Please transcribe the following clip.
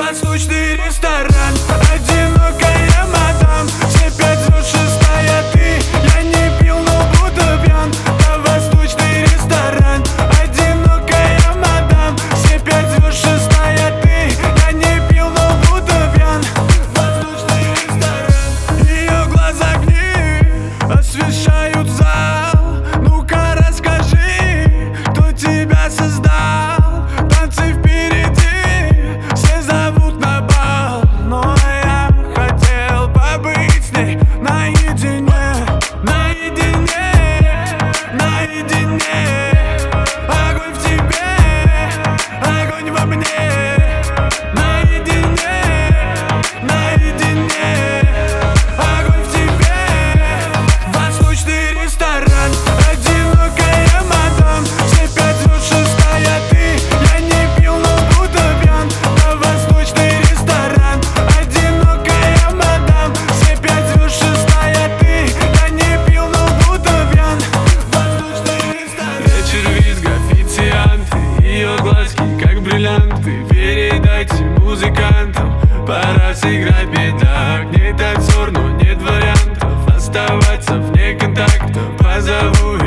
Восточный ресторан, одинокая мадам. Все 5 звезд, 6-я ты. Я не пил, но буду пьян. Да, восточный ресторан, одинокая мадам. Все 5 звезд, 6-я ты. Я не пил, но буду пьян. Восточный ресторан. Ее глаза огни освещают зал. Ну-ка расскажи, кто тебя создал. Танцы впереди, все зовут на бал. Но я хотел побыть с ней наедине. Наедине, наедине. Огонь в тебе, огонь во мне. Наедине, наедине. Огонь в тебе. Восточный ресторан, одинокая мадам. Все 5 звезд, 6-я ты. Я не пил, но буду пьян. Да, восточный ресторан, одинокая мадам. Все 5 звезд, 6-я ты. Я не пил, но буду пьян. Восточный ресторан. Вечер визга, официанты. Ее глазки, как бриллианты. Передайте музыкантам, пора сыграть бедак. Не танцор, но нет вариантов. Оставаться вне контакта. Позову